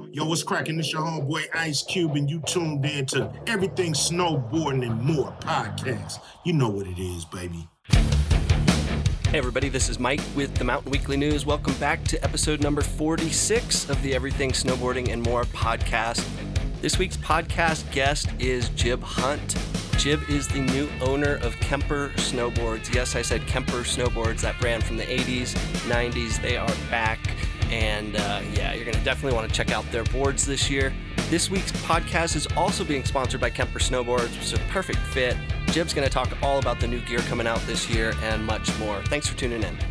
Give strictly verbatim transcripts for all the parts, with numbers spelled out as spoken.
Yo, what's cracking? This your homeboy Ice Cube, and you tuned in to Everything Snowboarding and More podcast. You know what it is, baby. Hey everybody, this is Mike with the Mountain Weekly News. Welcome back to episode number forty-six of the Everything Snowboarding and More podcast. This week's podcast guest is Jib Hunt. Jib is the new owner of Kemper Snowboards. Yes, I said Kemper Snowboards, that brand from the eighties, nineties. They are back. And uh, yeah, you're going to definitely want to check out their boards this year. This week's podcast is also being sponsored by Kemper Snowboards, which is a perfect fit. Jib's going to talk all about the new gear coming out this year and much more. Thanks for tuning in.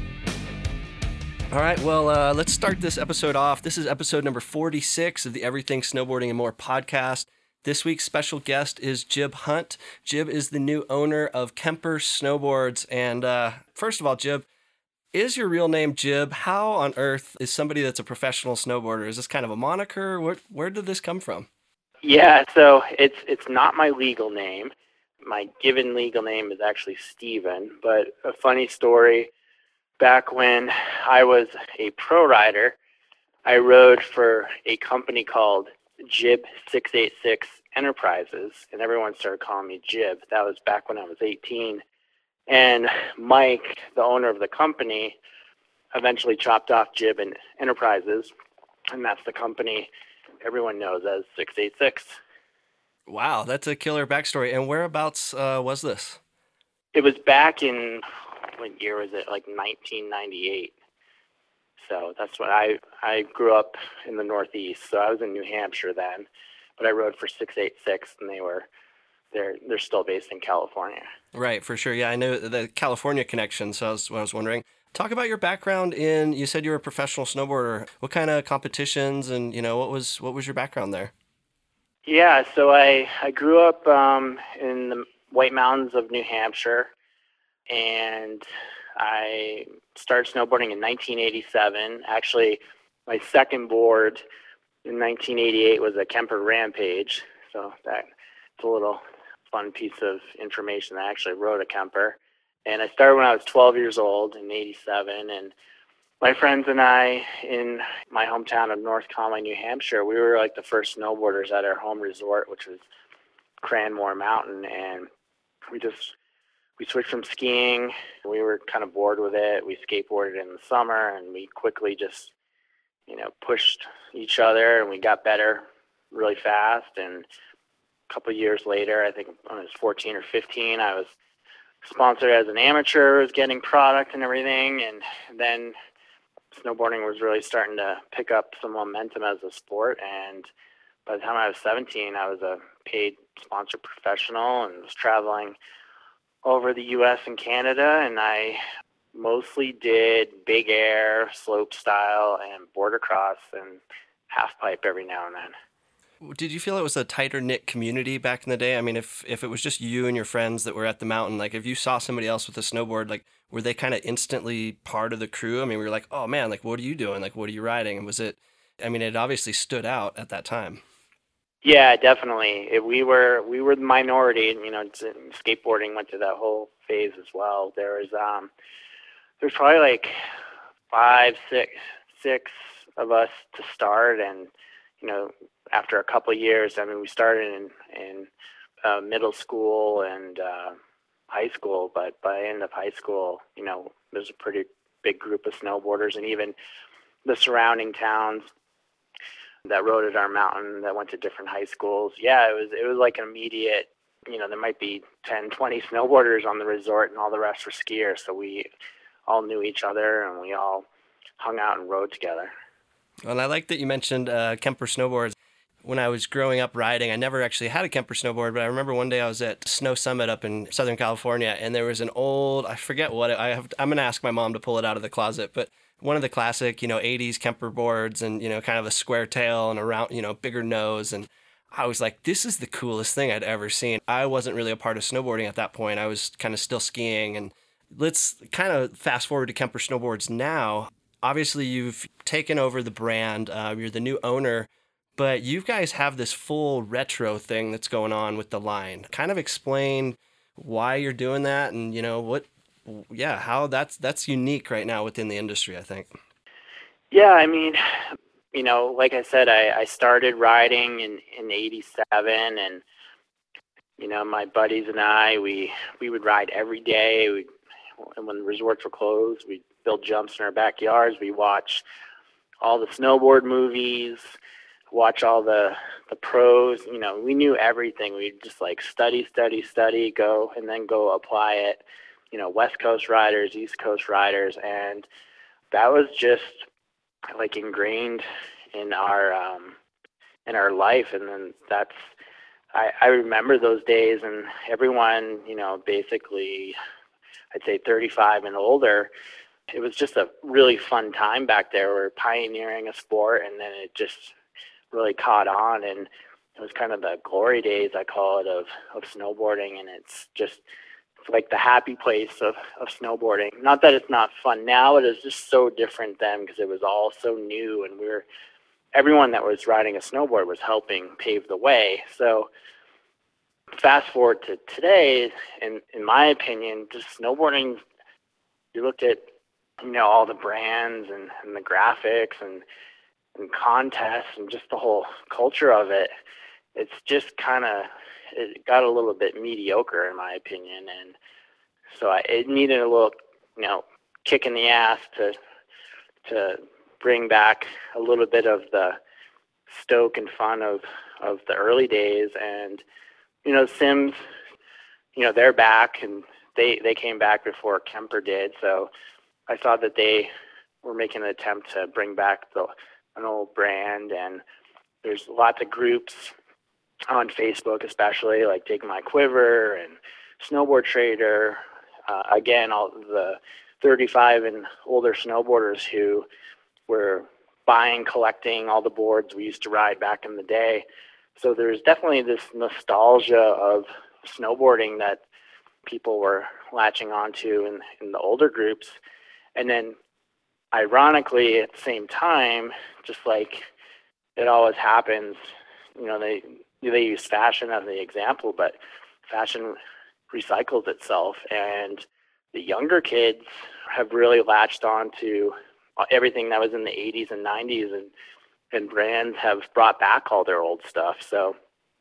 All right, well, uh, let's start this episode off. This is episode number forty-six of the Everything Snowboarding and More podcast. This week's special guest is Jib Hunt. Jib is the new owner of Kemper Snowboards. And uh, first of all, Jib, is your real name Jib? How on earth is somebody that's a professional snowboarder? Is this kind of a moniker? Where, where did this come from? Yeah, so it's it's not my legal name. My given legal name is actually Steven, but a funny story, back when I was a pro rider, I rode for a company called Jib six eighty-six Enterprises, and everyone started calling me Jib. That was back when I was eighteen. And Mike, the owner of the company, eventually chopped off Jib and Enterprises, and that's the company everyone knows as six eighty-six. Wow, that's a killer backstory. And whereabouts uh, was this? It was back in, what year was it? Like nineteen ninety-eight. So that's when I, I grew up in the Northeast. So I was in New Hampshire then, but I rode for six eighty-six, and they were they're they're still based in California. Right, for sure. Yeah, I know the California connection. So I was, I was wondering. Talk about your background in. You said you were a professional snowboarder. What kind of competitions and you know what was what was your background there? Yeah, so I, I grew up um, in the White Mountains of New Hampshire, and I started snowboarding in nineteen eighty-seven. Actually, my second board in nineteen eighty-eight was a Kemper Rampage, so that's a little fun piece of information. I actually rode a Kemper, and I started when I was twelve years old in eighty-seven, and my friends and I in my hometown of North Conway, New Hampshire, we were like the first snowboarders at our home resort, which was Cranmore Mountain. And we just, we switched from skiing. We were kind of bored with it. We skateboarded in the summer, and we quickly just, you know, pushed each other, and we got better really fast. And a couple of years later, I think when I was fourteen or fifteen, I was sponsored as an amateur, was getting product and everything. And then snowboarding was really starting to pick up some momentum as a sport, and by the time I was seventeen, I was a paid sponsored professional and was traveling over the U S and Canada, and I mostly did big air, slope style, and border cross and half pipe every now and then. Did you feel it was a tighter knit community back in the day? I mean, if if it was just you and your friends that were at the mountain, like if you saw somebody else with a snowboard, like were they kind of instantly part of the crew? I mean, we were like, oh man, like what are you doing? Like what are you riding? And was it? I mean, it obviously stood out at that time. Yeah, definitely. It, we were we were the minority, and you know, skateboarding went through that whole phase as well. There was um, there's probably like five, six, six of us to start, and you know, after a couple of years, I mean, we started in, in uh, middle school and uh, high school, but by the end of high school, you know, there's a pretty big group of snowboarders, and even the surrounding towns that rode at our mountain that went to different high schools. Yeah, it was it was like an immediate, you know, there might be ten, twenty snowboarders on the resort, and all the rest were skiers, so we all knew each other, and we all hung out and rode together. Well, I like that you mentioned uh, Kemper snowboards. When I was growing up riding, I never actually had a Kemper snowboard, but I remember one day I was at Snow Summit up in Southern California, and there was an old, I forget what, it, I have, I'm going to ask my mom to pull it out of the closet, but one of the classic, you know, eighties Kemper boards, and, you know, kind of a square tail and a round, you know, bigger nose. And I was like, this is the coolest thing I'd ever seen. I wasn't really a part of snowboarding at that point. I was kind of still skiing. And let's kind of fast forward to Kemper snowboards now. Obviously, you've taken over the brand. Uh, you're the new owner. But you guys have this full retro thing that's going on with the line. Kind of explain why you're doing that, and you know what, yeah, how that's that's unique right now within the industry, I think. Yeah, I mean, you know, like I said, I, I started riding in, in eighty-seven, and, you know, my buddies and I, we, we would ride every day. We, and when the resorts were closed, we'd build jumps in our backyards. We watch all the snowboard movies, watch all the, the pros. You know, we knew everything. We'd just like study, study, study, go, and then go apply it. You know, West Coast riders, East Coast riders, and that was just like ingrained in our um, in our life. And then that's I, I remember those days, and everyone, you know, basically, I'd say thirty-five and older. It was just a really fun time back there. We're pioneering a sport, and then it just really caught on, and it was kind of the glory days, I call it, of of snowboarding, and it's just it's like the happy place of, of snowboarding. Not that it's not fun now, it is just so different then because it was all so new, and we were everyone that was riding a snowboard was helping pave the way. So fast forward to today, in in my opinion, just snowboarding, you looked at, you know, all the brands and, and the graphics and and contests and just the whole culture of it, it's just kind of, it got a little bit mediocre in my opinion. And so I, it needed a little, you know, kick in the ass to to bring back a little bit of the stoke and fun of, of the early days. And, you know, Sims, you know, they're back, and they, they came back before Kemper did. So I saw that they were making an attempt to bring back the an old brand, and there's lots of groups on Facebook, especially like Take My Quiver and Snowboard Trader. Uh, again, all the thirty-five and older snowboarders who were buying, collecting all the boards we used to ride back in the day. So there's definitely this nostalgia of snowboarding that people were latching onto in, in the older groups. And then ironically, at the same time, just like it always happens, you know, they they use fashion as the example, but fashion recycles itself, and the younger kids have really latched on to everything that was in the eighties and nineties, and and brands have brought back all their old stuff. So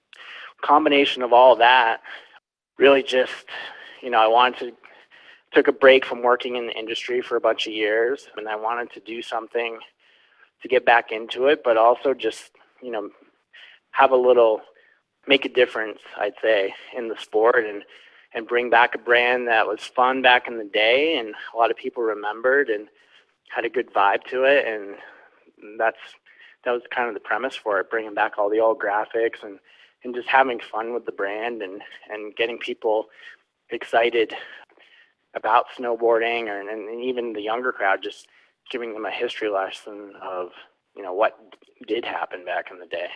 combination of all that really just, you know, I wanted to took a break from working in the industry for a bunch of years, and I wanted to do something to get back into it, but also just, you know, have a little, make a difference, I'd say, in the sport, and, and bring back a brand that was fun back in the day and a lot of people remembered and had a good vibe to it. And that's, that was kind of the premise for it, bringing back all the old graphics and, and just having fun with the brand, and, and getting people excited about snowboarding, or, and, and even the younger crowd, just giving them a history lesson of, you know, what did happen back in the day.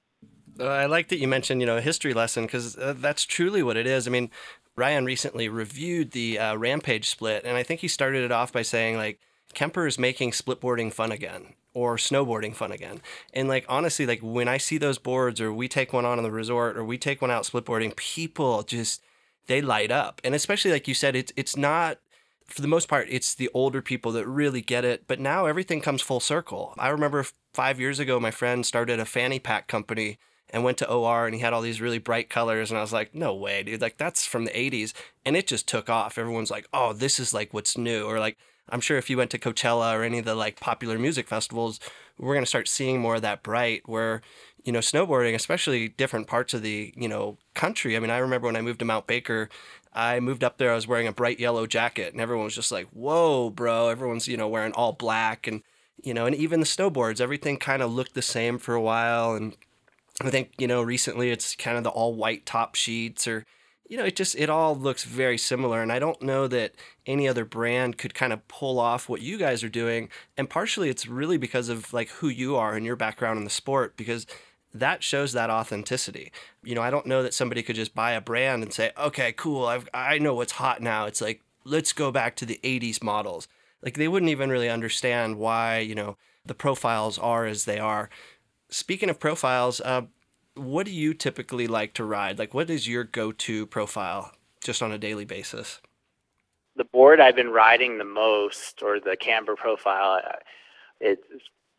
Uh, I like that you mentioned, you know, a history lesson, because uh, that's truly what it is. I mean, Ryan recently reviewed the uh, Rampage split, and I think he started it off by saying, like, Kemper is making splitboarding fun again, or snowboarding fun again. And, like, honestly, like, when I see those boards, or we take one on in the resort, or we take one out splitboarding, people just, they light up. And especially, like you said, it's it's not, for the most part, it's the older people that really get it. But now everything comes full circle. I remember five years ago, my friend started a fanny pack company and went to O R, and he had all these really bright colors. And I was like, no way, dude. Like, that's from the eighties. And it just took off. Everyone's like, oh, this is like what's new. Or like, I'm sure if you went to Coachella or any of the like popular music festivals, we're going to start seeing more of that bright, where, you know, snowboarding, especially different parts of the, you know, country. I mean, I remember when I moved to Mount Baker, I moved up there, I was wearing a bright yellow jacket, and everyone was just like, whoa, bro. Everyone's, you know, wearing all black, and, you know, and even the snowboards, everything kind of looked the same for a while. And I think, you know, recently it's kind of the all white top sheets, or, you know, it just, it all looks very similar. And I don't know that any other brand could kind of pull off what you guys are doing. And partially it's really because of like who you are and your background in the sport, because that shows that authenticity. You know, I don't know that somebody could just buy a brand and say, okay, cool, I've, I know what's hot now. It's like, let's go back to the eighties models. Like, they wouldn't even really understand why, you know, the profiles are as they are. Speaking of profiles, uh, what do you typically like to ride? Like, what is your go-to profile just on a daily basis? The board I've been riding the most, or the camber profile, it's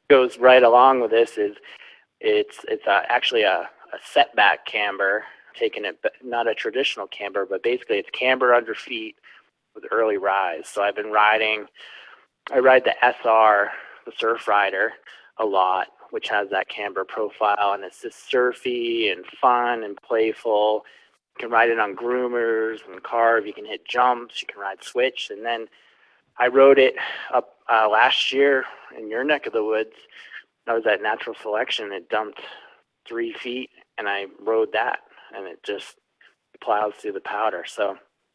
goes right along with this is it's it's uh, actually a, a setback camber, taking it not a traditional camber, but basically it's camber under feet with early rise. So I've been riding, I ride the S R, the Surf Rider, a lot, which has that camber profile, and it's just surfy and fun and playful. You can ride it on groomers and carve. You can hit jumps. You can ride switch. And then I rode it up uh, last year in your neck of the woods. I was at Natural Selection. It dumped three feet, and I rode that, and it just plows through the powder. So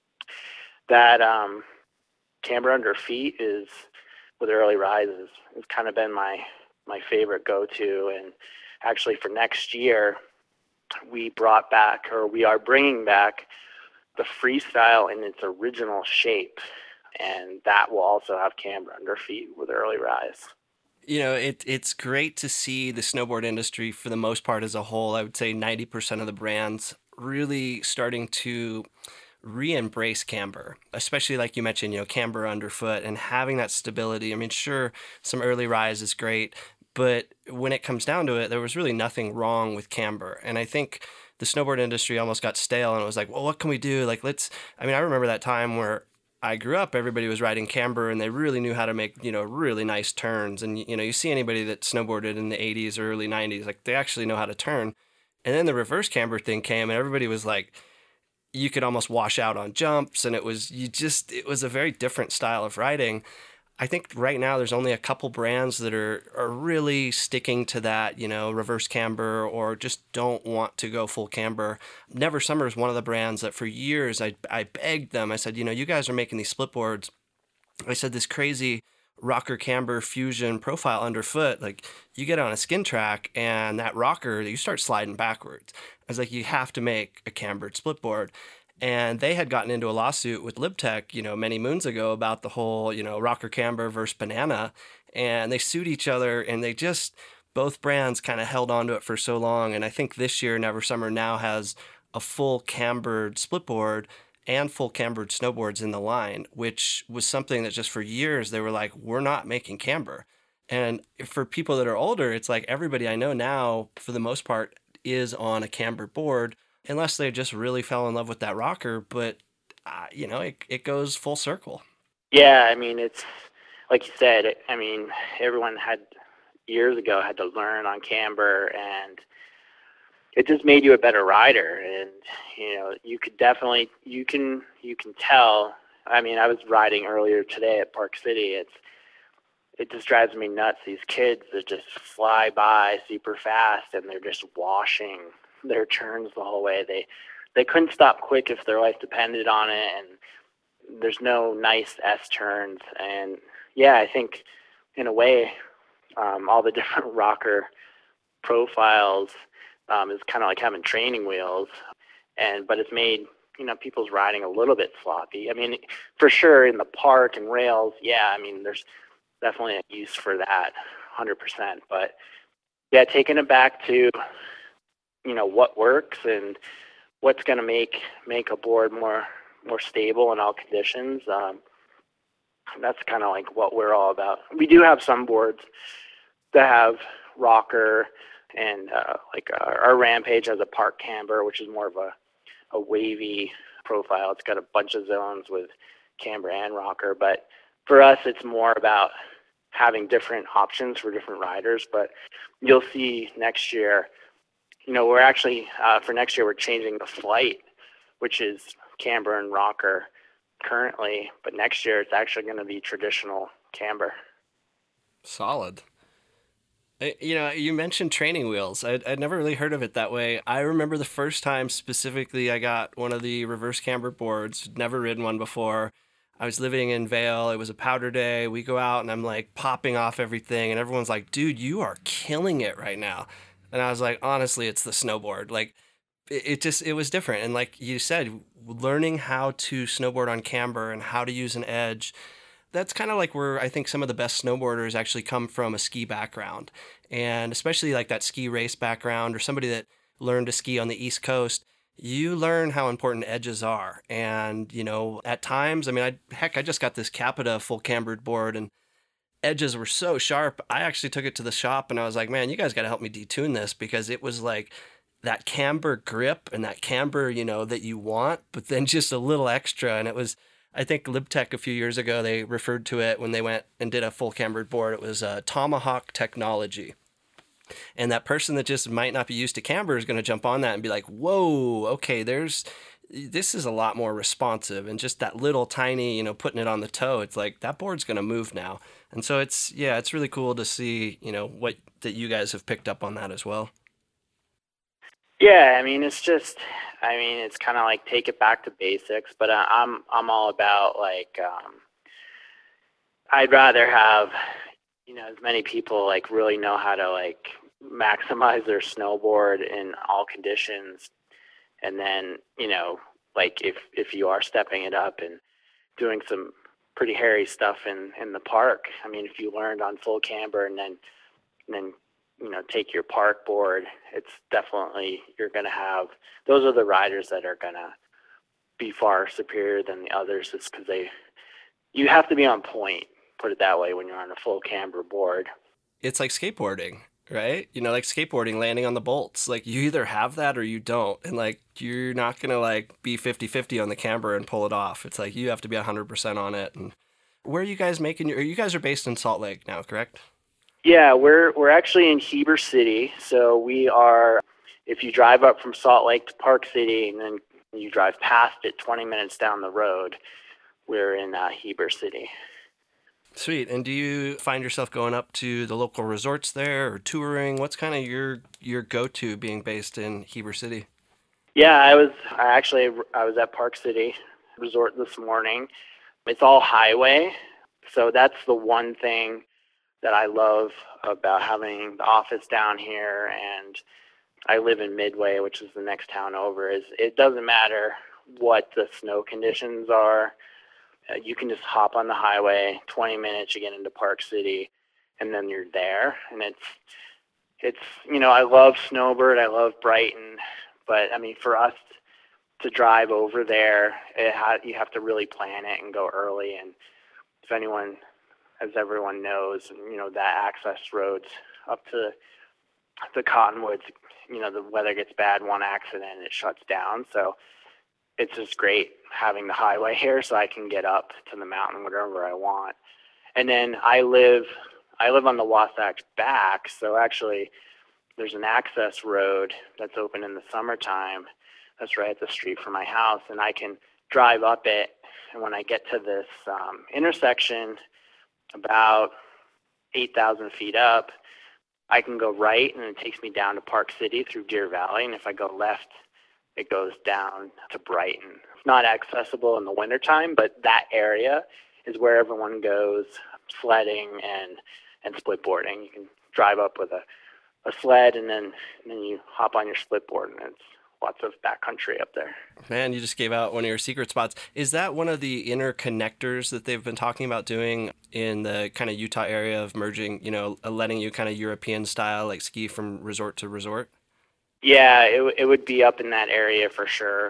that um, camber under feet is, with early rises, has kind of been my my favorite go-to. And actually for next year, we brought back, or we are bringing back, the Freestyle in its original shape, and that will also have camber under feet with early rise. You know, it it's great to see the snowboard industry, for the most part as a whole, I would say ninety percent of the brands really starting to re-embrace camber, especially like you mentioned, you know, camber underfoot and having that stability. I mean, sure, some early rise is great, but when it comes down to it, there was really nothing wrong with camber. And I think the snowboard industry almost got stale, and it was like, well, what can we do? Like, let's, I mean, I remember that time where I grew up, everybody was riding camber, and they really knew how to make, you know, really nice turns. And, you know, you see anybody that snowboarded in the eighties or early nineties, like, they actually know how to turn. And then the reverse camber thing came, and everybody was like, you could almost wash out on jumps, and it was, you just, it was a very different style of riding. I think right now there's only a couple brands that are, are really sticking to that, you know, reverse camber, or just don't want to go full camber. Never Summer is one of the brands that for years I I begged them. I said, you know, you guys are making these split boards. I said, this crazy rocker camber fusion profile underfoot, like, you get on a skin track and that rocker, you start sliding backwards. I was like, you have to make a cambered split board. And they had gotten into a lawsuit with Libtech, you know, many moons ago about the whole, you know, rocker camber versus banana. And they sued each other, and they just, both brands kind of held on to it for so long. And I think this year, Never Summer now has a full cambered split board and full cambered snowboards in the line, which was something that just for years they were like, we're not making camber. And for people that are older, it's like everybody I know now, for the most part, is on a cambered board, unless they just really fell in love with that rocker. But, uh, you know, it it goes full circle. Yeah, I mean, it's, like you said, I mean, everyone had, years ago, had to learn on camber, and it just made you a better rider. And, you know, you could definitely, you can, you can tell. I mean, I was riding earlier today at Park City. It's, it just drives me nuts. These kids that just fly by super fast, and they're just washing their turns the whole way. They they couldn't stop quick if their life depended on it, and there's no nice S turns. And yeah, I think in a way, um, all the different rocker profiles um, is kind of like having training wheels, and but it's made, you know, people's riding a little bit sloppy. I mean, for sure in the park and rails, yeah, I mean, there's definitely a use for that, one hundred percent. But yeah, taking it back to, you know, what works and what's going to make make a board more more stable in all conditions. Um, that's kind of like what we're all about. We do have some boards that have rocker, and uh, like our, our Rampage has a park camber, which is more of a, a wavy profile. It's got a bunch of zones with camber and rocker. But for us, it's more about having different options for different riders. But you'll see next year, you know, we're actually, uh, for next year, we're changing the Flight, which is camber and rocker currently, but next year it's actually going to be traditional camber. Solid. You know, you mentioned training wheels. I'd, I'd never really heard of it that way. I remember the first time specifically I got one of the reverse camber boards, never ridden one before. I was living in Vail. It was a powder day. We go out and I'm like popping off everything, and everyone's like, dude, you are killing it right now. And I was like, honestly, it's the snowboard. Like, it, it just, it was different. And like you said, learning how to snowboard on camber and how to use an edge, that's kind of like where I think some of the best snowboarders actually come from, a ski background. And especially like that ski race background, or somebody that learned to ski on the East Coast, you learn how important edges are. And, you know, at times, I mean, I, heck, I just got this Capita full cambered board, and edges were so sharp. I actually took it to the shop and I was like, man, you guys got to help me detune this, because it was like that camber grip and that camber, you know, that you want, but then just a little extra. And it was, I think LibTech a few years ago, they referred to it when they went and did a full cambered board. It was uh, Tomahawk technology. And that person that just might not be used to camber is going to jump on that and be like, whoa, okay, there's, this is a lot more responsive. And just that little tiny, you know, putting it on the toe, it's like that board's going to move now. And so it's, yeah, it's really cool to see, you know, what, that you guys have picked up on that as well. Yeah, I mean, it's just, I mean, it's kind of like take it back to basics, but I, I'm, I'm all about like, um, I'd rather have, you know, as many people like really know how to like maximize their snowboard in all conditions. And then, you know, like if, if you are stepping it up and doing some pretty hairy stuff in, in the park, I mean, if you learned on full camber and then, and then, you know, take your park board, it's definitely, you're going to have, those are the riders that are going to be far superior than the others. It's because they, you have to be on point, put it that way, when you're on a full camber board. It's like skateboarding, right? You know, like skateboarding, landing on the bolts. Like you either have that or you don't. And like, you're not going to like be fifty-fifty on the camber and pull it off. It's like, you have to be one hundred percent on it. And where are you guys making your, you guys are based in Salt Lake now, correct? Yeah, we're we're actually in Heber City. So we are, if you drive up from Salt Lake to Park City and then you drive past it twenty minutes down the road, we're in uh, Heber City. Sweet. And do you find yourself going up to the local resorts there or touring? What's kind of your your go-to being based in Heber City? Yeah, I was I actually I was at Park City Resort this morning. It's all highway, so that's the one thing that I love about having the office down here, and I live in Midway, which is the next town over, is it doesn't matter what the snow conditions are. Uh, you can just hop on the highway, twenty minutes, you get into Park City, and then you're there. And it's, it's you know, I love Snowbird, I love Brighton, but I mean, for us to drive over there, it ha- you have to really plan it and go early. And if anyone, as everyone knows, you know, that access roads up to the Cottonwoods, you know, the weather gets bad, one accident, it shuts down. So it's just great having the highway here so I can get up to the mountain wherever I want. And then I live, I live on the Wasatch Back. So actually there's an access road that's open in the summertime. That's right at the street from my house. And I can drive up it. And when I get to this um, intersection, about eight thousand feet up, I can go right and it takes me down to Park City through Deer Valley. And if I go left, it goes down to Brighton. It's not accessible in the wintertime, but that area is where everyone goes sledding and, and split boarding. You can drive up with a, a sled and then, and then you hop on your split board, and it's lots of backcountry up there. Man, you just gave out one of your secret spots. Is that one of the inner connectors that they've been talking about doing in the kind of Utah area of merging, you know, letting you kind of European style, like ski from resort to resort? Yeah, it, it would be up in that area for sure.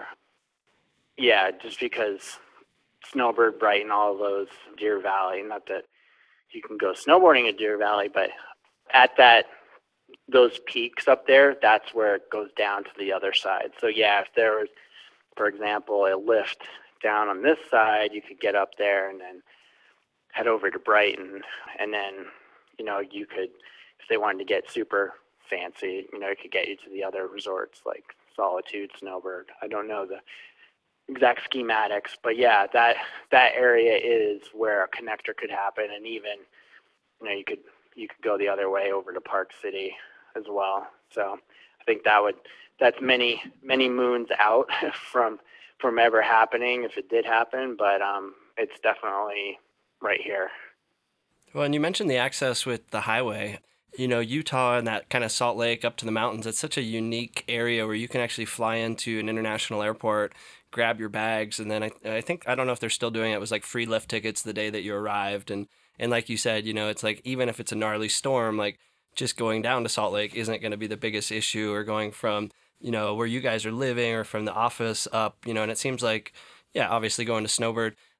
Yeah, just because Snowbird, Brighton, all of those, Deer Valley, not that you can go snowboarding at Deer Valley, but at that, those peaks up there, that's where it goes down to the other side. So yeah, if there was, for example, a lift down on this side, you could get up there and then head over to Brighton. And then, you know, you could, if they wanted to get super fancy, you know, it could get you to the other resorts like Solitude, Snowbird. I don't know the exact schematics, but yeah, that, that area is where a connector could happen. And even, you know, you could, you could go the other way over to Park City as well. So I think that would, that's many, many moons out from, from ever happening if it did happen, but um, it's definitely right here. Well, and you mentioned the access with the highway. You know, Utah and that kind of Salt Lake up to the mountains, it's such a unique area where you can actually fly into an international airport, grab your bags, and then I, I think, I don't know if they're still doing it, it was like free lift tickets the day that you arrived. And, and like you said, you know, it's like, even if it's a gnarly storm, like just going down to Salt Lake isn't going to be the biggest issue, or going from, you know, where you guys are living or from the office up, you know, and it seems like, yeah, obviously going to Snowbird,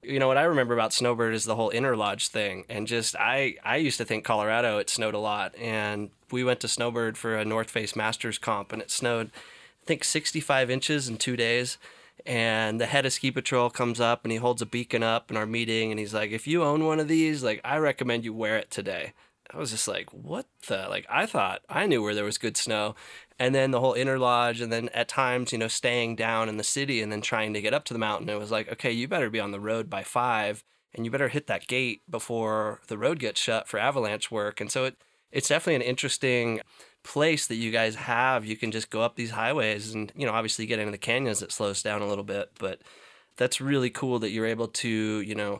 You know, what I remember about Snowbird is the whole Interlodge thing. And just, I, I used to think Colorado, it snowed a lot. And we went to Snowbird for a North Face Masters comp, and it snowed, I think, sixty-five inches in two days. And the head of ski patrol comes up and he holds a beacon up in our meeting. And he's like, if you own one of these, like, I recommend you wear it today. I was just like, what the, like, I thought I knew where there was good snow. And then the whole Interlodge, and then at times, you know, staying down in the city and then trying to get up to the mountain. It was like, okay, you better be on the road by five, and you better hit that gate before the road gets shut for avalanche work. And so it it's definitely an interesting place that you guys have. You can just go up these highways and, you know, obviously get into the canyons, it slows down a little bit, but that's really cool that you're able to, you know,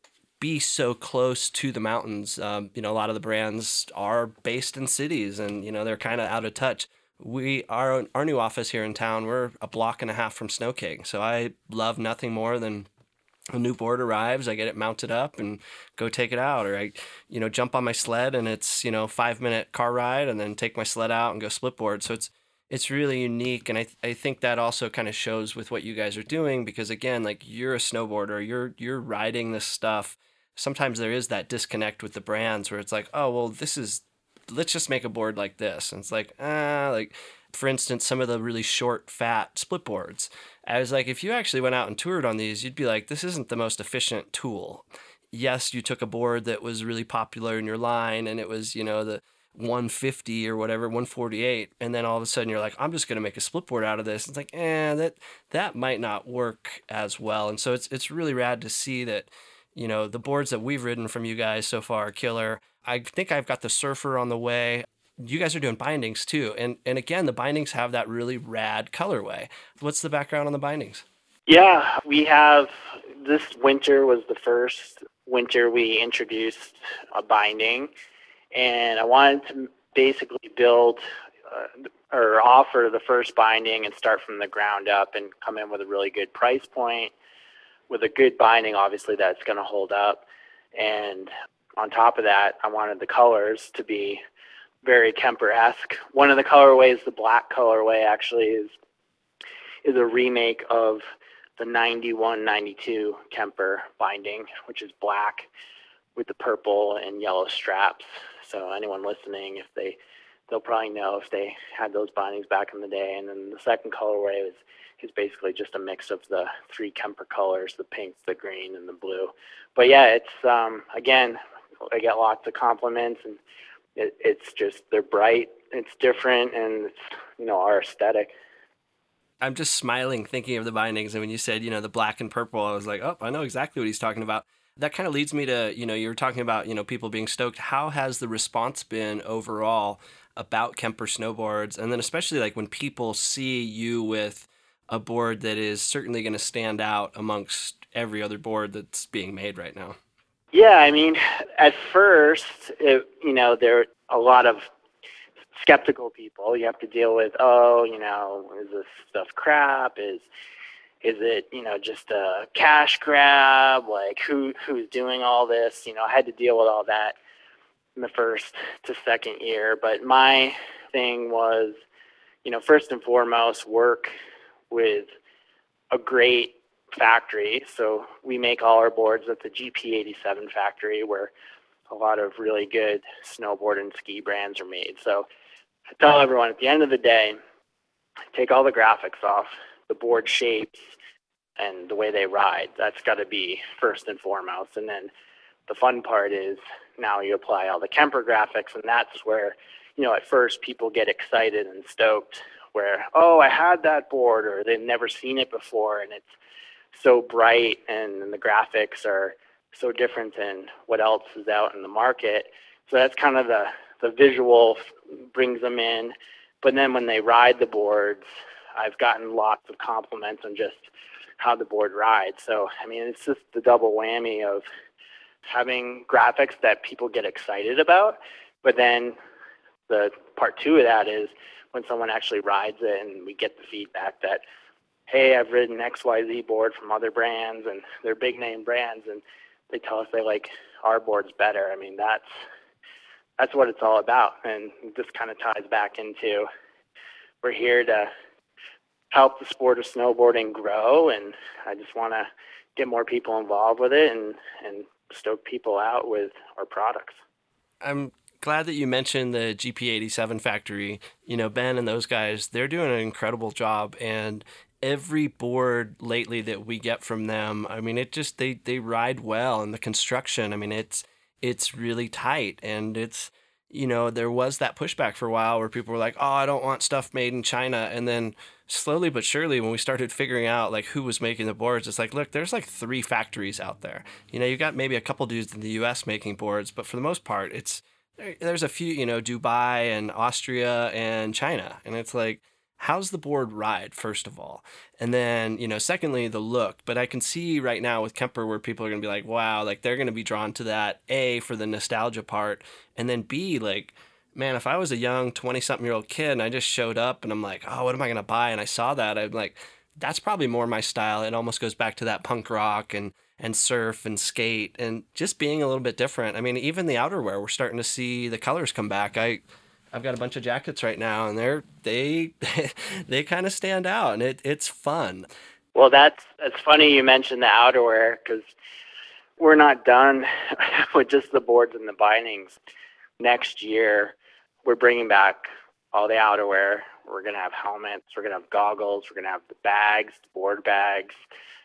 be so close to the mountains. Um, you know, a lot of the brands are based in cities and, you know, they're kind of out of touch. We our our new office here in town, we're a block and a half from Snow King. So I love nothing more than a new board arrives, I get it mounted up and go take it out. Or I, you know, jump on my sled and it's, you know, five minute car ride and then take my sled out and go split board. So it's it's really unique. And I th- I think that also kind of shows with what you guys are doing, because again, like, you're a snowboarder, you're you're riding this stuff. Sometimes there is that disconnect with the brands where it's like, oh, well, this is, let's just make a board like this. And it's like, ah, like, for instance, some of the really short, fat split boards. I was like, if you actually went out and toured on these, you'd be like, this isn't the most efficient tool. Yes, you took a board that was really popular in your line and it was, you know, the one fifty or whatever, one forty-eight. And then all of a sudden you're like, I'm just going to make a split board out of this. It's like, eh, that, that might not work as well. And so it's, it's really rad to see that, you know, the boards that we've ridden from you guys so far are killer. I think I've got the Surfer on the way. You guys are doing bindings too. And and again, the bindings have that really rad colorway. What's the background on the bindings? Yeah, we have, this winter was the first winter we introduced a binding. And I wanted to basically build uh, or offer the first binding and start from the ground up and come in with a really good price point, with a good binding, obviously, that's going to hold up. And on top of that, I wanted the colors to be very Kemper-esque. One of the colorways, the black colorway, actually is is a remake of the ninety-one ninety-two Kemper binding, which is black with the purple and yellow straps. So anyone listening, if they, they'll probably know if they had those bindings back in the day. And then the second colorway is is basically just a mix of the three Kemper colors, the pink, the green, and the blue. But yeah, it's, um, again, I get lots of compliments, and it, it's just, they're bright, it's different, and it's, you know, our aesthetic. I'm just smiling thinking of the bindings. And when you said, you know, the black and purple, I was like, oh, I know exactly what he's talking about. That kind of leads me to, you know, you were talking about, you know, people being stoked. How has the response been overall about Kemper snowboards? And then especially like when people see you with a board that is certainly going to stand out amongst every other board that's being made right now. Yeah, I mean, at first, it, you know, there are a lot of skeptical people. You have to deal with, oh, you know, is this stuff crap? Is is it, you know, just a cash grab? Like, who who's doing all this? You know, I had to deal with all that in the first to second year. But my thing was, you know, first and foremost, work with a great factory. So we make all our boards at the G P eighty-seven factory, where a lot of really good snowboard and ski brands are made. So I tell everyone, at the end of the day, take all the graphics off, the board shapes and the way they ride. That's got to be first and foremost. And then the fun part is now you apply all the Kemper graphics, and that's where, you know, at first people get excited and stoked, where, oh, I had that board, or they've never seen it before, and it's so bright, and, and the graphics are so different than what else is out in the market. So that's kind of the, the visual brings them in. But then when they ride the boards, I've gotten lots of compliments on just how the board rides. So, I mean, it's just the double whammy of having graphics that people get excited about. But then the part two of that is when someone actually rides it and we get the feedback that, hey, I've ridden X Y Z board from other brands, and they're big name brands, and they tell us they like our boards better. I mean, that's that's what it's all about. And this kind of ties back into, we're here to help the sport of snowboarding grow, and I just want to get more people involved with it and, and stoke people out with our products. I'm glad that you mentioned the G P eighty-seven factory. You know, Ben and those guys, they're doing an incredible job. And every board lately that we get from them, I mean, it just, they, they ride well. And the construction, I mean, it's, it's really tight. And it's, you know, there was that pushback for a while where people were like, oh, I don't want stuff made in China. And then slowly but surely, when we started figuring out like who was making the boards, it's like, look, there's like three factories out there. You know, you got maybe a couple dudes in the U S making boards, but for the most part, it's, there's a few, you know, Dubai and Austria and China. And it's like, how's the board ride, first of all? And then, you know, secondly, the look. But I can see right now with Kemper where people are going to be like, wow, like they're going to be drawn to that, A, for the nostalgia part. And then B, like, man, if I was a young twenty-something-year-old kid and I just showed up and I'm like, oh, what am I going to buy? And I saw that, I'm like, that's probably more my style. It almost goes back to that punk rock and, and surf and skate and just being a little bit different. I mean, even the outerwear, we're starting to see the colors come back. I... I've got a bunch of jackets right now, and they're they they kind of stand out, and it it's fun. Well, that's it's funny you mentioned the outerwear because we're not done with just the boards and the bindings. Next year, we're bringing back all the outerwear. We're gonna have helmets. We're gonna have goggles. We're gonna have the bags, the board bags.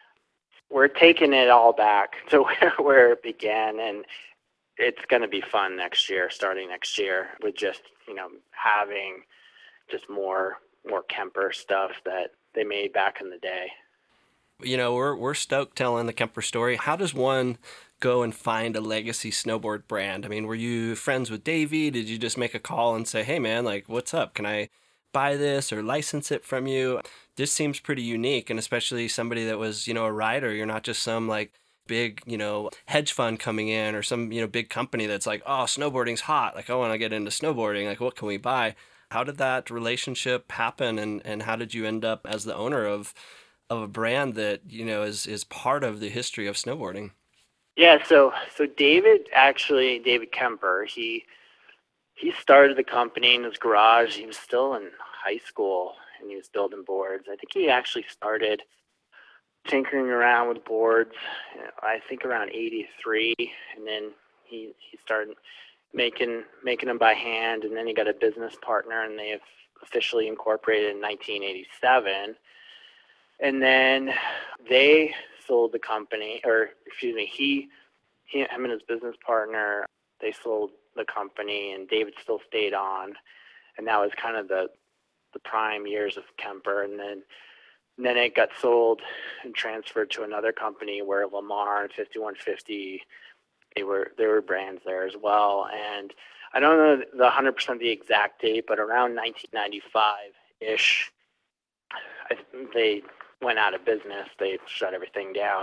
We're taking it all back to where, where it began, and it's going to be fun next year, starting next year, with just, you know, having just more more Kemper stuff that they made back in the day. You know, we're we're stoked telling the Kemper story. How does one go and find a legacy snowboard brand? I mean, were you friends with Davey? Did you just make a call and say, hey, man, like, what's up? Can I buy this or license it from you? This seems pretty unique, and especially somebody that was, you know, a rider. You're not just some, like, big, you know, hedge fund coming in or some, you know, big company that's like, oh, snowboarding's hot. Like, I want to get into snowboarding. Like, what can we buy? How did that relationship happen? And, and how did you end up as the owner of, of a brand that, you know, is, is part of the history of snowboarding? Yeah. So, so David, actually, David Kemper, he, he started the company in his garage. He was still in high school and he was building boards. I think he actually started tinkering around with boards, I think around eighty-three, and then he he started making making them by hand, and then he got a business partner, and they officially incorporated in nineteen eighty-seven, and then they sold the company, or excuse me, he, he him and his business partner, they sold the company, and David still stayed on, and that was kind of the the prime years of Kemper, and then. And then it got sold and transferred to another company where Lamar and fifty-one fifty, they were they were brands there as well. And I don't know the one hundred percent the exact date, but around nineteen ninety-five-ish, I, they went out of business. They shut everything down.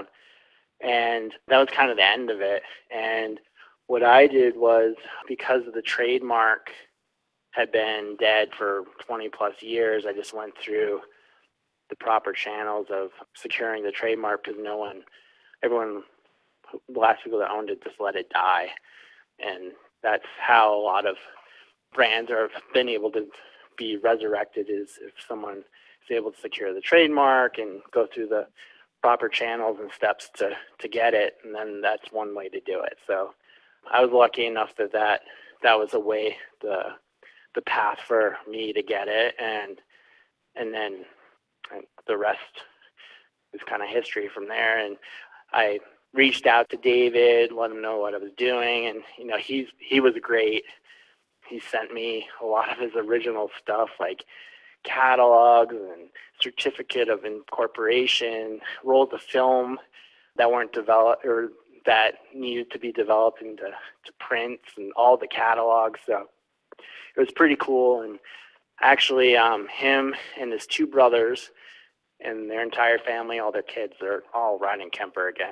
And that was kind of the end of it. And what I did was, because the trademark had been dead for twenty plus years, I just went through the proper channels of securing the trademark, because no one, everyone, the last people that owned it just let it die. And that's how a lot of brands have been able to be resurrected, is if someone is able to secure the trademark and go through the proper channels and steps to, to get it. And then that's one way to do it. So I was lucky enough that that, that was a way, the, the path for me to get it. And, and then And the rest is kind of history from there. And I reached out to David, let him know what I was doing. And, you know, he's, he was great. He sent me a lot of his original stuff, like catalogs and certificate of incorporation, rolls of film that weren't developed or that needed to be developed into to prints, and all the catalogs. So it was pretty cool. And actually, um, him and his two brothers and their entire family, all their kids, they're all riding Kemper again.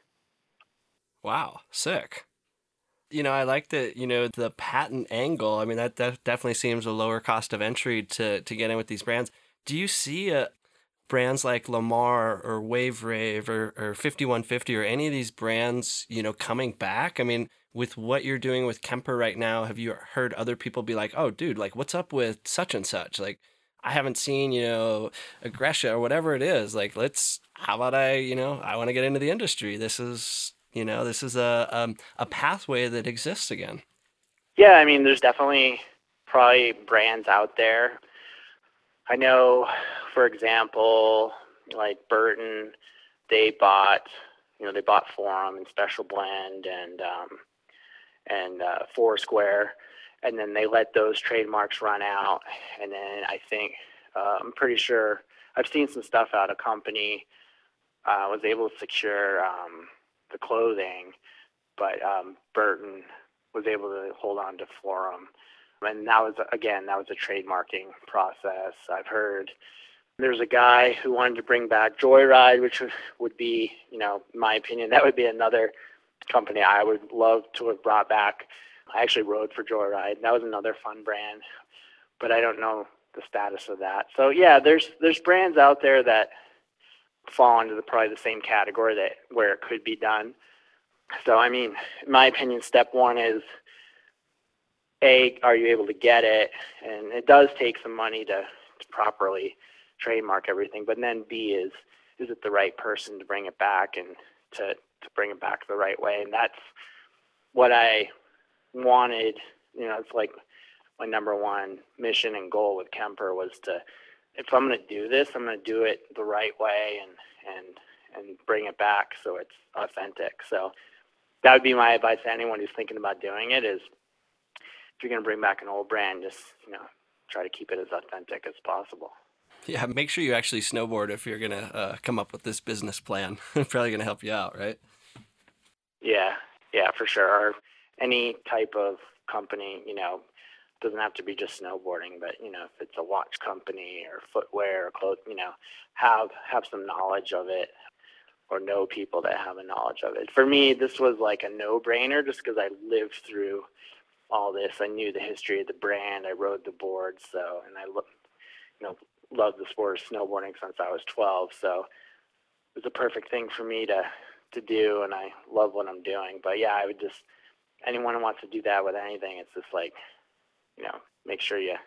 Wow, sick. You know, I like the, you know, the patent angle. I mean, that, that definitely seems a lower cost of entry to, to get in with these brands. Do you see uh, brands like Lamar or Wave Rave or, or fifty-one fifty or any of these brands, you know, coming back? I mean, with what you're doing with Kemper right now, have you heard other people be like, oh, dude, like, what's up with such and such? Like, I haven't seen, you know, a Gresham or whatever it is. Like, let's, how about I, you know, I want to get into the industry. This is, you know, this is a, um, a pathway that exists again. Yeah, I mean, there's definitely probably brands out there. I know, for example, like Burton, they bought, you know, they bought Forum and Special Blend and um, and uh, Foursquare, and then they let those trademarks run out. And then I think, uh, I'm pretty sure, I've seen some stuff out of company, uh, was able to secure um, the clothing, but um, Burton was able to hold on to Forum. And that was, again, that was a trademarking process. I've heard there's a guy who wanted to bring back Joyride, which would be, you know, in my opinion, that would be another company I would love to have brought back. I actually rode for Joyride. That was another fun brand, but I don't know the status of that. So yeah, there's there's brands out there that fall into the, probably the same category that where it could be done. So I mean, in my opinion, step one is, A, are you able to get it? And it does take some money to, to properly trademark everything. But then B is, is it the right person to bring it back and to, to bring it back the right way? And that's what I wanted. You know, it's like my number one mission and goal with Kemper was to, if I'm going to do this, I'm going to do it the right way and, and, and bring it back so it's authentic. So that would be my advice to anyone who's thinking about doing it is, if you're going to bring back an old brand, just, you know, try to keep it as authentic as possible. Yeah, make sure you actually snowboard if you're going to uh, come up with this business plan. Probably going to help you out, right? Yeah, yeah, for sure. Or any type of company, you know, doesn't have to be just snowboarding, but, you know, if it's a watch company or footwear or clothes, you know, have have some knowledge of it or know people that have a knowledge of it. For me, this was like a no-brainer just because I lived through all this. I knew the history of the brand. I rode the boards, so, and I look, you know, loved the sport of snowboarding since I was twelve. So it was a perfect thing for me to to do, and I love what I'm doing. But yeah, I would just, anyone who wants to do that with anything, it's just like, you know, make sure you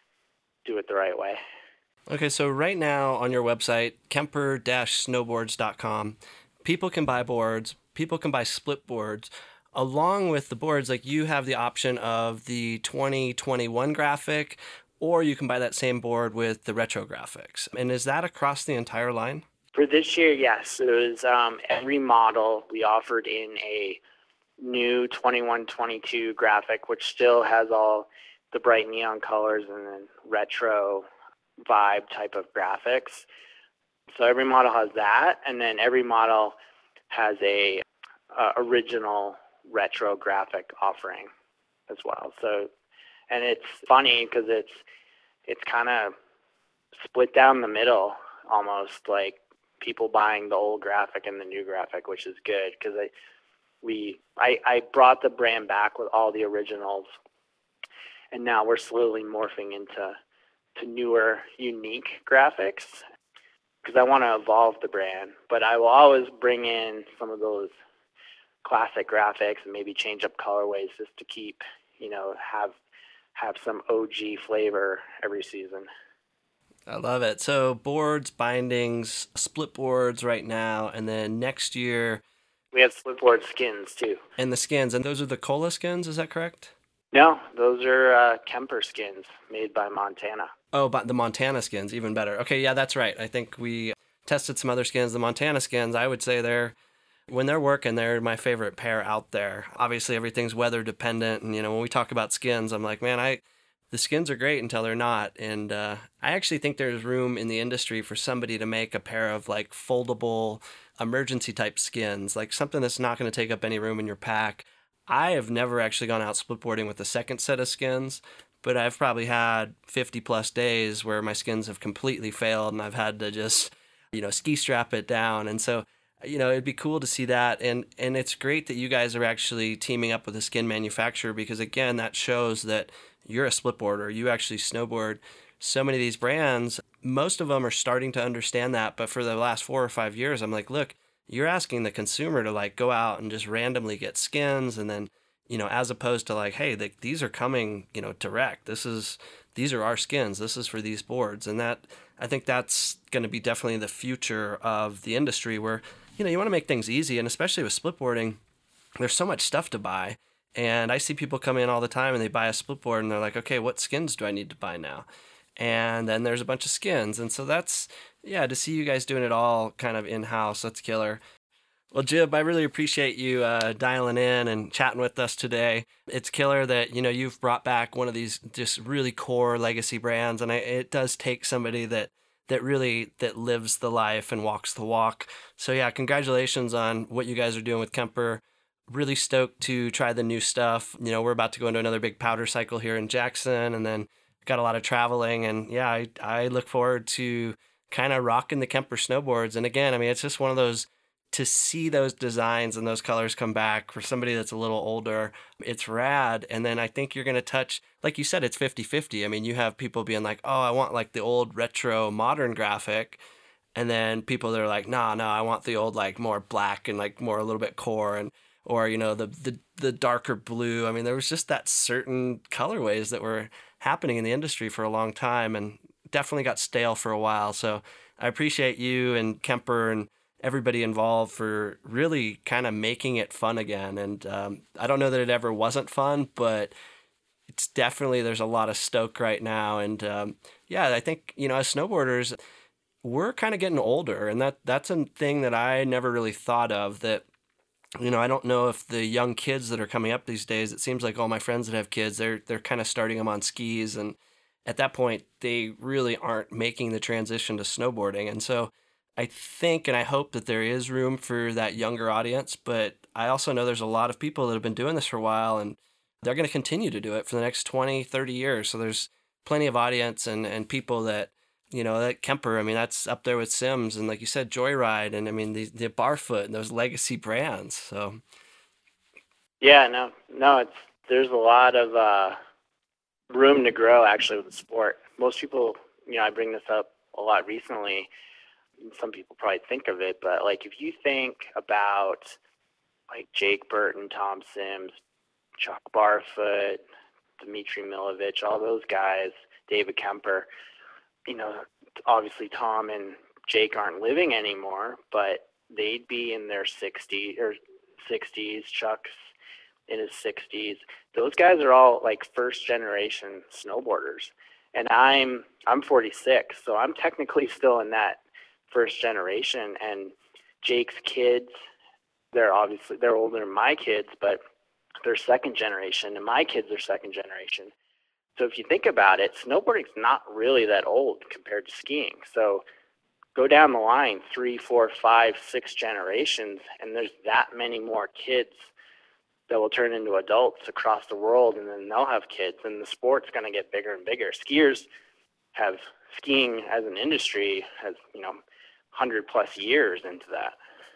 do it the right way. Okay, so right now on your website, kemper dash snowboards dot com, people can buy boards, people can buy split boards. Along with the boards, like you have the option of the twenty twenty-one graphic, or you can buy that same board with the retro graphics. And is that across the entire line? For this year, yes. It was um, every model we offered in a new twenty-one twenty-two graphic, which still has all the bright neon colors and then retro vibe type of graphics. So every model has that, and then every model has a uh, original retro graphic offering as well. So, and it's funny because it's it's kind of split down the middle, almost like people buying the old graphic and the new graphic, which is good because I we I, I brought the brand back with all the originals, and now we're slowly morphing into to newer, unique graphics because I want to evolve the brand. But I will always bring in some of those classic graphics and maybe change up colorways just to keep, you know, have have some O G flavor every season. I love it. So boards, bindings, split boards right now, and then next year we have split board skins too. And the skins, and those are the Cola skins, is that correct? No, those are uh, Kemper skins made by Montana. Oh, but the Montana skins, even better. Okay, yeah, that's right. I think we tested some other skins. The Montana skins, I would say they're, when they're working, they're my favorite pair out there. Obviously, everything's weather dependent, and you know, when we talk about skins, I'm like, man, I the skins are great until they're not. And uh, I actually think there's room in the industry for somebody to make a pair of like foldable emergency type skins, like something that's not going to take up any room in your pack. I have never actually gone out splitboarding with a second set of skins, but I've probably had fifty plus days where my skins have completely failed and I've had to just, you know, ski strap it down. And so, you know, it'd be cool to see that. And, and it's great that you guys are actually teaming up with a skin manufacturer because, again, that shows that you're a splitboarder. You actually snowboard. So many of these brands, most of them are starting to understand that. But for the last four or five years, I'm like, look, you're asking the consumer to like go out and just randomly get skins and then, you know, as opposed to like, hey, the, these are coming, you know, direct. This is, these are our skins. This is for these boards. And that, I think that's going to be definitely the future of the industry where, you know, you want to make things easy. And especially with splitboarding, there's so much stuff to buy. And I see people come in all the time and they buy a split board and they're like, okay, what skins do I need to buy now? And then there's a bunch of skins. And so that's, yeah, to see you guys doing it all kind of in-house, that's killer. Well, Jib, I really appreciate you uh, dialing in and chatting with us today. It's killer that, you know, you've brought back one of these just really core legacy brands. And I, it does take somebody that that really, that lives the life and walks the walk. So yeah, congratulations on what you guys are doing with Kemper. Really stoked to try the new stuff. You know, we're about to go into another big powder cycle here in Jackson, and then got a lot of traveling. And yeah, I, I look forward to kind of rocking the Kemper snowboards. And again, I mean, it's just one of those, to see those designs and those colors come back for somebody that's a little older, it's rad. And then I think you're going to touch, like you said, it's fifty-fifty. I mean, you have people being like, oh, I want like the old retro modern graphic. And then people that are like, no, no, I want the old, like more black and like more a little bit core, and or, you know, the, the the darker blue. I mean, there was just that certain colorways that were happening in the industry for a long time and definitely got stale for a while. So I appreciate you and Kemper and everybody involved for really kind of making it fun again. And um, I don't know that it ever wasn't fun, but it's definitely, there's a lot of stoke right now. And um, yeah, I think, you know, as snowboarders, we're kind of getting older, and that that's a thing that I never really thought of, that, you know, I don't know if the young kids that are coming up these days, it seems like all my friends that have kids, they're they're kind of starting them on skis. And at that point, they really aren't making the transition to snowboarding. And so I think and I hope that there is room for that younger audience. But I also know there's a lot of people that have been doing this for a while, and they're going to continue to do it for the next twenty, thirty years. So there's plenty of audience and, and people that, you know, that Kemper, I mean, that's up there with Sims and, like you said, Joyride, and I mean, the, the Barfoot and those legacy brands. So, yeah, no, no, it's there's a lot of uh, room to grow actually with the sport. Most people, you know, I bring this up a lot recently. Some people probably think of it, but like if you think about like Jake Burton, Tom Sims, Chuck Barfoot, Dmitry Milovich, all those guys, David Kemper. You know, obviously Tom and Jake aren't living anymore, but they'd be in their sixties or sixties. Chuck's in his sixties. Those guys are all like first generation snowboarders. And I'm I'm forty-six, so I'm technically still in that first generation. And Jake's kids, they're obviously they're older than my kids, but they're second generation, and my kids are second generation. So if you think about it, snowboarding's not really that old compared to skiing. So go down the line, three, four, five, six generations, and there's that many more kids that will turn into adults across the world, and then they'll have kids, and the sport's going to get bigger and bigger. Skiers have, skiing as an industry has, you know, one hundred plus years into that.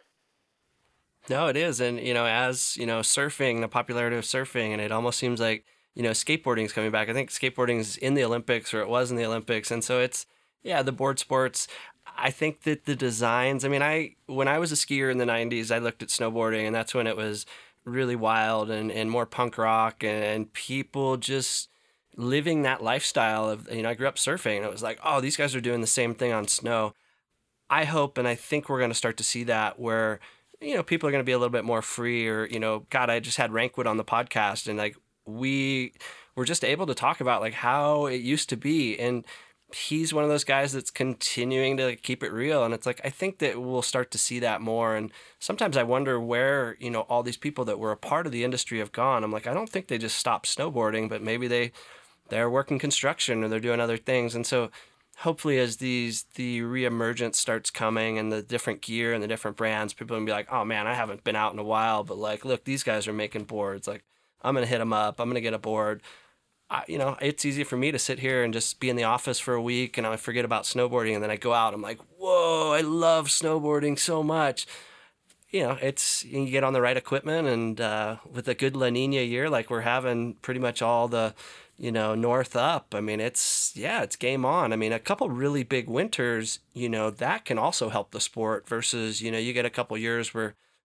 No, it is. And, you know, as, you know, surfing, the popularity of surfing, and it almost seems like, you know, skateboarding is coming back. I think skateboarding is in the Olympics, or it was in the Olympics. And so it's, yeah, the board sports. I think that the designs, I mean, I, when I was a skier in the nineties, I looked at snowboarding, and that's when it was really wild and, and more punk rock, and, and people just living that lifestyle of, you know, I grew up surfing, and it was like, oh, these guys are doing the same thing on snow. I hope, and I think we're going to start to see that, where, you know, people are going to be a little bit more free, or, you know, God, I just had Rankwood on the podcast, and like, we were just able to talk about like how it used to be. And he's one of those guys that's continuing to keep it real. And it's like, I think that we'll start to see that more. And sometimes I wonder where, you know, all these people that were a part of the industry have gone. I'm like, I don't think they just stopped snowboarding, but maybe they, they're working construction or they're doing other things. And so hopefully as these, the reemergence starts coming and the different gear and the different brands, people will be like, oh man, I haven't been out in a while, but like, look, these guys are making boards. Like, I'm going to hit them up. I'm going to get a board. I, you know, it's easy for me to sit here and just be in the office for a week and I forget about snowboarding. And then I go out, I'm like, whoa, I love snowboarding so much. You know, it's, you get on the right equipment, and uh, with a good La Nina year, like we're having pretty much all the, you know, north up. I mean, it's, yeah, it's game on. I mean, a couple really big winters, you know, that can also help the sport versus, you know, you get a couple years where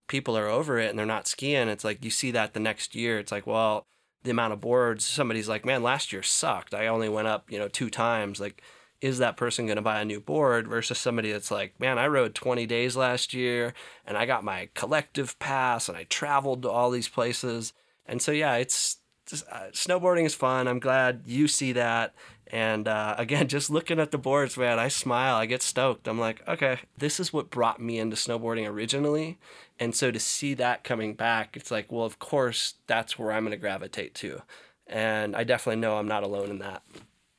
people are over it and they're not skiing, it's like you see that the next year. It's like, well, the amount of boards, somebody's like, man, last year sucked. I only went up, you know, two times. Like, is that person going to buy a new board versus somebody that's like, man, I rode twenty days last year and I got my collective pass and I traveled to all these places. And so, yeah, it's just, uh, snowboarding is fun. I'm glad you see that. And uh, again, just looking at the boards, man, I smile, I get stoked. I'm like, okay, this is what brought me into snowboarding originally. And so to see that coming back, it's like, well, of course, that's where I'm going to gravitate to. And I definitely know I'm not alone in that.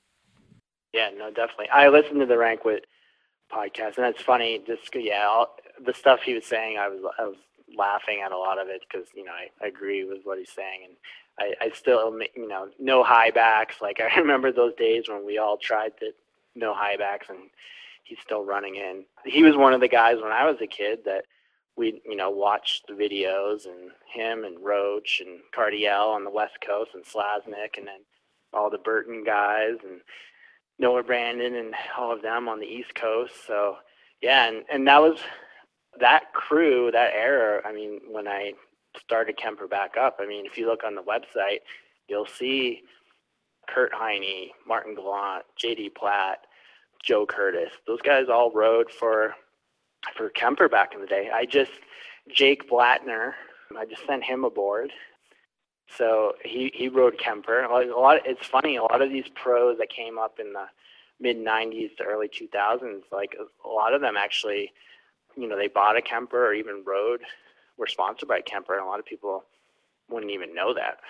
Yeah, no, definitely. I listened to the Rank Wit podcast, and it's funny. Just yeah, all, the stuff he was saying, I was I was laughing at a lot of it because you know I, I agree with what he's saying, and I, I still you know no high backs. Like I remember those days when we all tried to no high backs, and he's still running in. He was one of the guys when I was a kid that we you know watched the videos, and him and Roach and Cardiel on the West Coast and Slasnick, and then all the Burton guys and Noah Brandon and all of them on the East Coast. So yeah, and, and that was that crew, that era. I mean, when I started Kemper back up, I mean, if you look on the website, you'll see Kurt Heine, Martin Gallant, J D Platt, Joe Curtis. Those guys all rode for for Kemper back in the day. I just, Jake Blattner, I just sent him aboard. So he, he rode Kemper. A lot. It's funny. A lot of these pros that came up in the mid nineties to early two thousands, like a lot of them actually, you know, they bought a Kemper or even rode, were sponsored by Kemper, and a lot of people wouldn't even know that.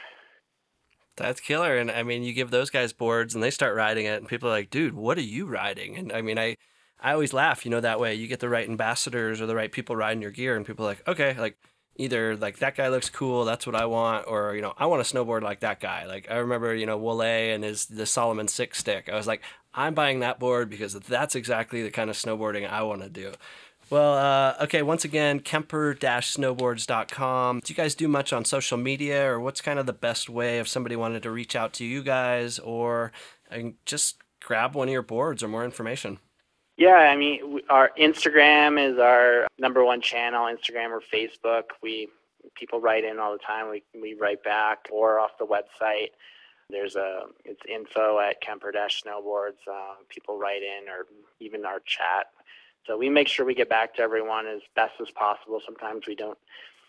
That's killer. And I mean, you give those guys boards and they start riding it, and people are like, dude, what are you riding? And I mean, I, I always laugh, you know, that way. You get the right ambassadors or the right people riding your gear, and people are like, okay, like, either like that guy looks cool, that's what I want, or, you know, I want to snowboard like that guy. Like I remember, you know, Wole and his, the Solomon six stick. I was like, I'm buying that board because that's exactly the kind of snowboarding I want to do. Well, uh, okay, once again, Kemper snowboards dot com. Do you guys do much on social media, or what's kind of the best way if somebody wanted to reach out to you guys or just grab one of your boards or more information? Yeah, I mean, our Instagram is our number one channel, Instagram or Facebook. We people write in all the time. We we write back, or off the website. There's a it's info at Kemper snowboards. Uh, people write in, or even our chat. So we make sure we get back to everyone as best as possible. Sometimes we don't.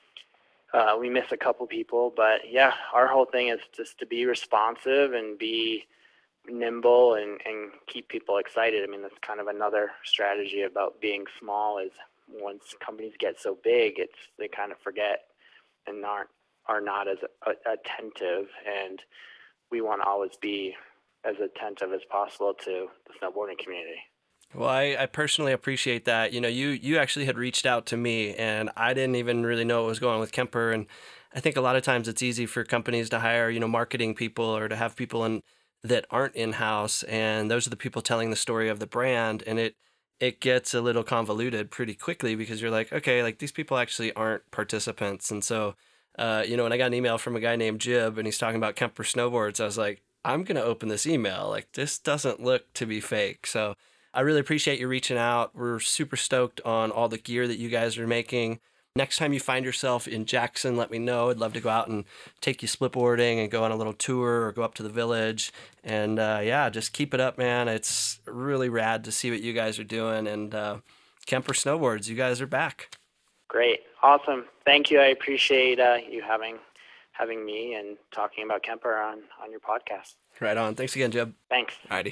Uh, we miss a couple people, but yeah, our whole thing is just to be responsive and be nimble and, and keep people excited. I mean, that's kind of another strategy about being small is once companies get so big, it's they kind of forget and aren't are not as a, attentive. And we want to always be as attentive as possible to the snowboarding community. Well, I, I personally appreciate that. You know, you you actually had reached out to me, and I didn't even really know what was going on with Kemper. And I think a lot of times it's easy for companies to hire, you know, marketing people or to have people in that aren't in-house, and those are the people telling the story of the brand, and it it gets a little convoluted pretty quickly because you're like, okay, like these people actually aren't participants. And so, uh, you know, when I got an email from a guy named Jib and he's talking about Kemper snowboards, I was like, I'm going to open this email. Like, this doesn't look to be fake. So I really appreciate you reaching out. We're super stoked on all the gear that you guys are making. Next time you find yourself in Jackson, let me know. I'd love to go out and take you splitboarding and go on a little tour or go up to the village. And uh, yeah, just keep it up, man. It's really rad to see what you guys are doing. And uh, Kemper Snowboards, you guys are back. Great. Awesome. Thank you. I appreciate uh, you having having me and talking about Kemper on, on your podcast. Right on. Thanks again, Jeb. Thanks. Alrighty.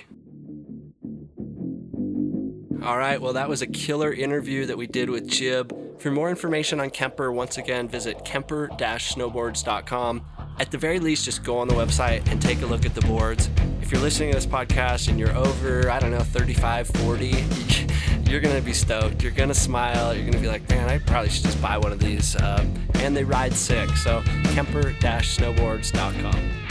All right, well, that was a killer interview that we did with Jib. For more information on Kemper, once again, visit Kemper snowboards dot com. At the very least, just go on the website and take a look at the boards. If you're listening to this podcast and you're over, I don't know, thirty-five, forty, you're going to be stoked. You're going to smile. You're going to be like, man, I probably should just buy one of these. Uh, and they ride sick. So Kemper snowboards dot com.